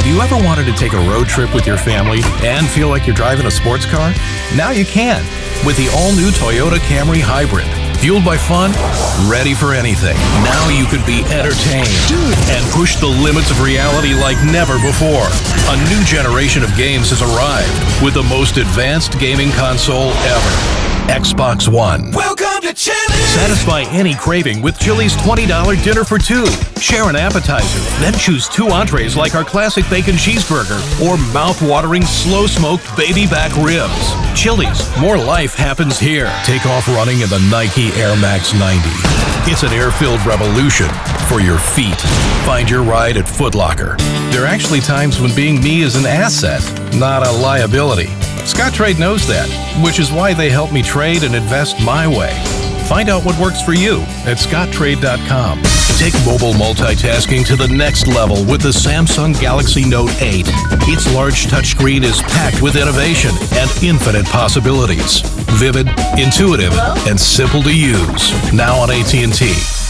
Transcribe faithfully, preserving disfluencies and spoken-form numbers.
you ever wanted to take a road trip with your family and feel like you're driving a sports car? Now you can with the all-new Toyota Camry Hybrid. Fueled by fun, ready for anything. Now you can be entertained and push the limits of reality like never before. A new generation of games has arrived with the most advanced gaming console ever, Xbox One. Welcome to Chili's! Satisfy any craving with Chili's twenty dollars dinner for two. Share an appetizer, then choose two entrees like our classic bacon cheeseburger or mouth-watering slow-smoked baby back ribs. Chili's, more life happens here. Take off running in the Nike Air Max ninety. It's an air-filled revolution for your feet. Find your ride at Foot Locker. There are actually times when being me is an asset, not a liability. Scottrade knows that, which is why they help me trade and invest my way. Find out what works for you at Scottrade dot com. Take mobile multitasking to the next level with the Samsung Galaxy Note eight. Its large touchscreen is packed with innovation and infinite possibilities. Vivid, intuitive, and simple to use. Now on A T and T.